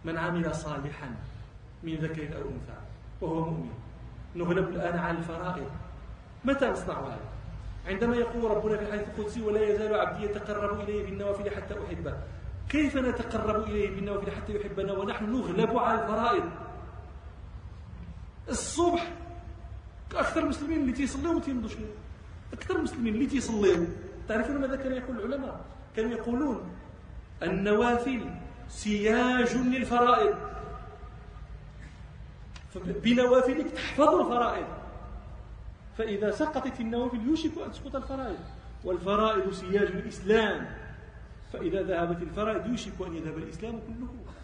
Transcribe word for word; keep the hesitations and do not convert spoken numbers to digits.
من عمل صالحا من ذكر أو أنثى وهو مؤمن. نغلب الآن على الفرائض. متى نصنع هذا؟ عندما يقول ربنا في الحديث القدسي ولا يزال عبدي يتقرب إليه بالنوافل حتى أحبه. كيف نتقرب إليه بالنوافل حتى يحبنا ونحن نغلب على الفرائض؟ الصبح أكثر المسلمين اللي تيصليهم وتينضوا شنو؟ أكثر المسلمين اللي تيصليهم تعرفون ماذا كان يقول العلماء؟ كانوا يقولون النوافل سياج للفرائض، بنوافلك تحفظ الفرائض، فإذا سقطت النوافل يوشك أن تسقط الفرائض، والفرائض سياج الإسلام، فإذا ذهبت الفرائض يوشك أن يذهب الإسلام كله.